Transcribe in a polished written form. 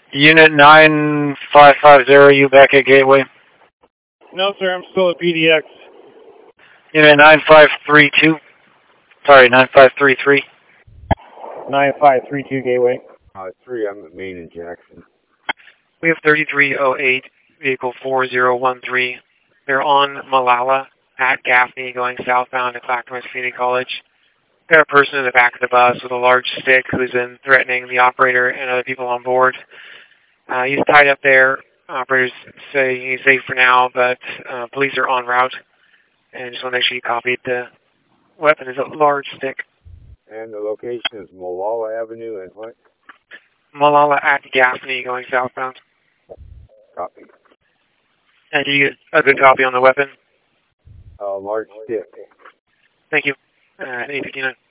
Unit 9550, you back at Gateway? No, sir, I'm still at PDX. Unit 9532. Sorry, 9533. 9532 Gateway. 3, I'm at Main and Jackson. We have 3308, vehicle 4013. They're on Malala at Gaffney going southbound to Clackamas Community College. Got a person in the back of the bus with a large stick who's been threatening the operator and other people on board. He's tied up there. Operators say he's safe for now, but police are en route. And just want to make sure you copied the weapon is a large stick. And the location is Malala Avenue and what? Malala at Gaffney going southbound. Copy. And do you get a good copy on the weapon? Large stick. Thank you. 859.